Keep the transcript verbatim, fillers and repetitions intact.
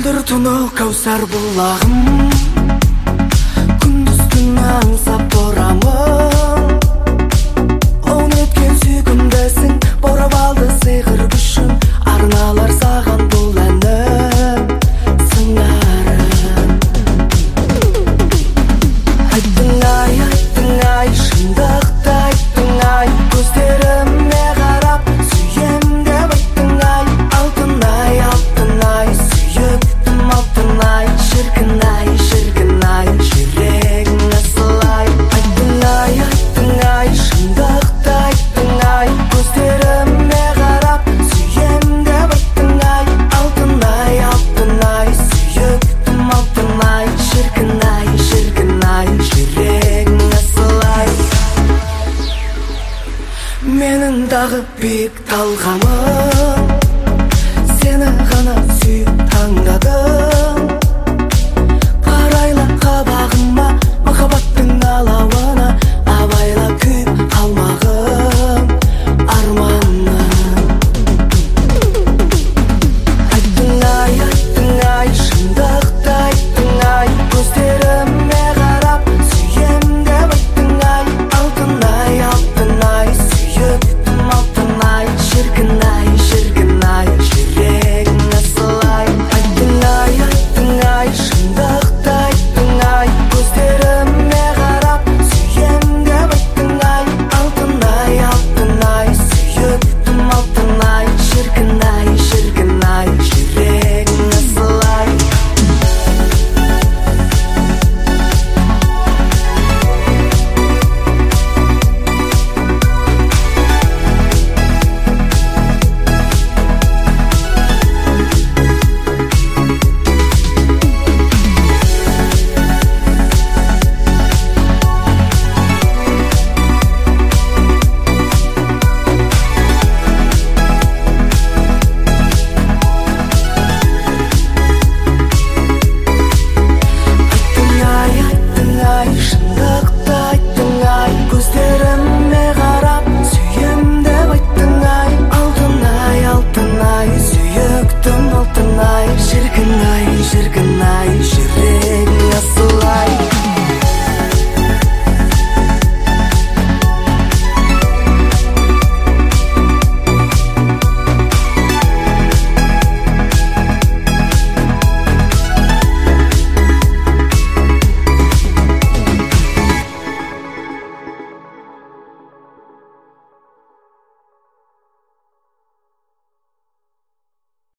Мөлдір түні кәусар бұлағым, күндіз түні аңсап тұрамын. Он өткен сүйкімдісің, бұрып алды сиқыр күшін, арналар саған бұл әнім, сыңарым. Айттың ай, айттың ай, шындықты айттың ай, көздеріме қарап сүйем деп айттың ай. Алтын ай, алтын ай, сүйіктім алтын ай, шіркін ай, шіркін ай, жүрегің асылай. Айттың ай, айттың ай, шындықты айттың ай, көздеріме қарап сүйем деп айттың ай. Алтын ай, алтын ай, сүйіктім алтын ай, шіркін ай, шіркін ай, жүрегің асылай. Менің дағы биік талғамым, сені ғана сүйіп таңдадым.